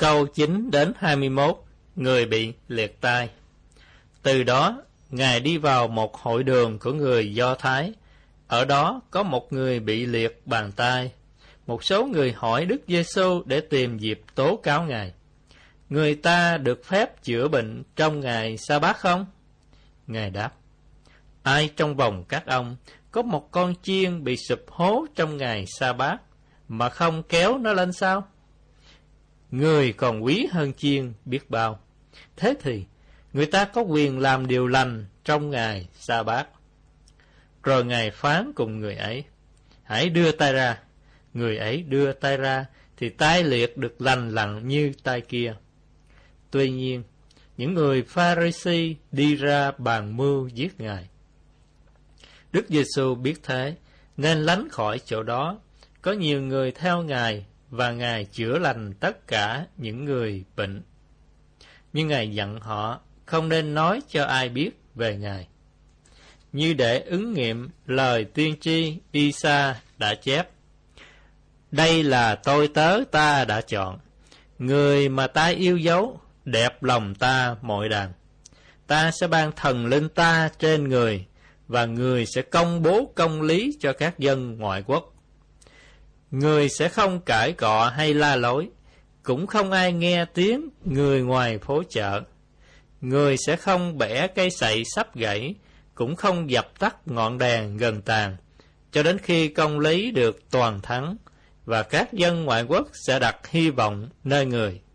câu 9 đến 21, người bị liệt tai. Từ đó, Ngài đi vào một hội đường của người Do Thái. Ở đó có một người bị liệt bàn tay. Một số người hỏi Đức Giêsu để tìm dịp tố cáo Ngài. Người ta được phép chữa bệnh trong ngày Sa-bát không? Ngài đáp: ai trong vòng các ông có một con chiên bị sụp hố trong ngày Sa-bát mà không kéo nó lên sao? Người còn quý hơn chiên biết bao. Thế thì người ta có quyền làm điều lành trong ngày Sa-bát. Rồi Ngài phán cùng người ấy: hãy đưa tay ra. Người ấy đưa tay ra thì tay liệt được lành lặn như tay kia. Tuy nhiên, những người Pha-ri-si đi ra bàn mưu giết Ngài. Đức Giêsu biết thế nên lánh khỏi chỗ đó. Có nhiều người theo Ngài và Ngài chữa lành tất cả những người bệnh. Nhưng Ngài dặn họ không nên nói cho ai biết về Ngài, như để ứng nghiệm lời tiên tri Y-sa đã chép: đây là tôi tớ ta đã chọn, người mà ta yêu dấu, đẹp lòng ta mọi đàn. Ta sẽ ban thần linh ta trên người, và người sẽ công bố công lý cho các dân ngoại quốc. Người sẽ không cãi cọ hay la lối, cũng không ai nghe tiếng người ngoài phố chợ. Người sẽ không bẻ cây sậy sắp gãy, cũng không dập tắt ngọn đèn gần tàn, cho đến khi công lý được toàn thắng, và các dân ngoại quốc sẽ đặt hy vọng nơi người.